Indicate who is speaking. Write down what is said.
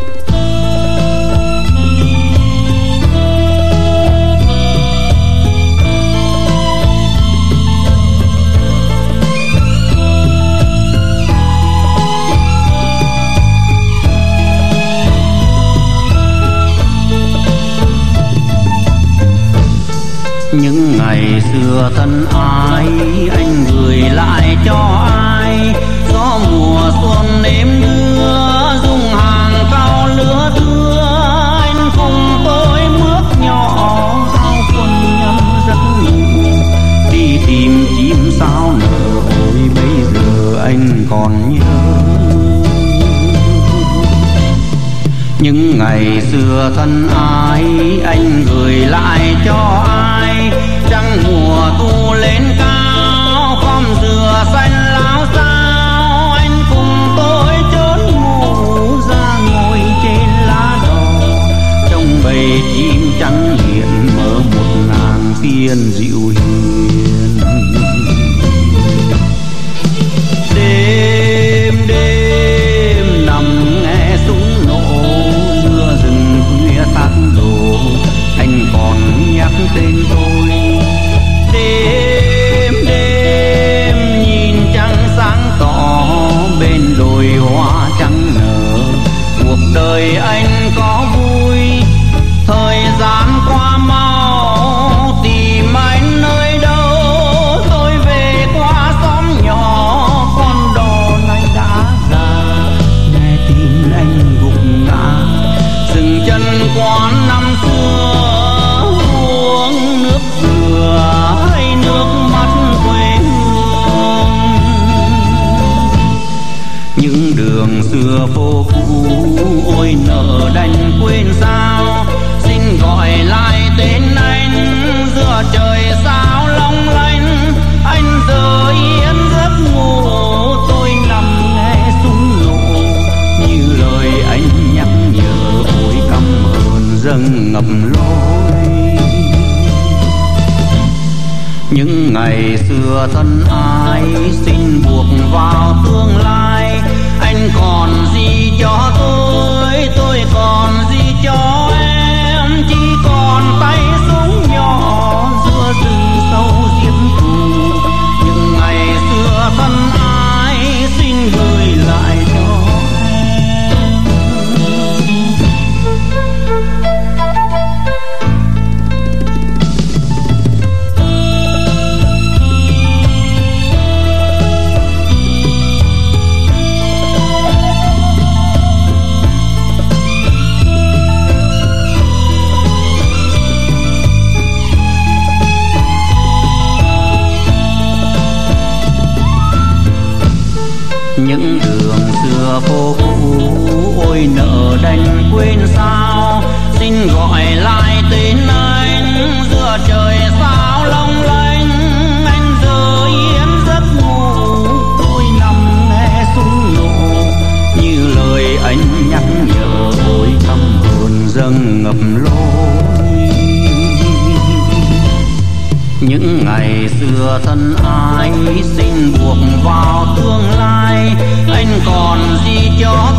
Speaker 1: Những ngày xưa thân ái anh gửi lại cho ai, gió mùa xuân đêm đưa dung hàng cao lứa thưa. Anh cùng tôi bước nhỏ ao quân nhân giấc ngủ, đi tìm chim sao nở. Ôi bây giờ anh còn nhớ những ngày xưa thân ái anh gửi lại cho ai. Trăng mùa thu lên cao khóm dừa xanh láo xao, anh cùng tôi trốn ngủ ra ngồi trên lá đỏ, trong bầy chim trắng hiện mở một nàng tiên dịu hiền. Đêm đêm nằm nghe súng nổ giữa rừng khuya thác đổ, anh còn nhắc tên tôi. Đêm đêm nhìn trăng sáng tỏ bên đồi hoa trắng nở, cuộc đời anh có vui thời gian qua mau. Tìm anh nơi đâu tôi về qua xóm nhỏ, con đò này đã già nghe tin anh gục ngã. Dừng chân quán năm xưa uống nước dừa hay nước mắt quê hương. Những đường xưa phố cũ ôi nợ đành quên sao, xin gọi lại tên anh giữa trời sao long lanh. Anh giờ yên giấc ngủ tôi nằm nghe súng nổ, như lời anh nhắc nhở ôi căm hờn dâng ngập lối. Những ngày xưa thân ái xin buộc vào tương lai, anh còn gì cho tôi còn gì cho em. Chỉ còn tay súng nhỏ giữa rừng sâu diễm thù, những ngày xưa thân ái xin gửi lại cho những đường xưa phố cũ ôi nợ đành quên sao. Xin gọi lại tên anh giữa trời sao long lanh. Anh giờ yên giấc ngủ tôi nằm nghe súng nổ, như lời anh nhắc nhở ôi căm hờn dâng ngập lối. Những ngày xưa thân ái xin buộc vào tương lai, anh còn gì cho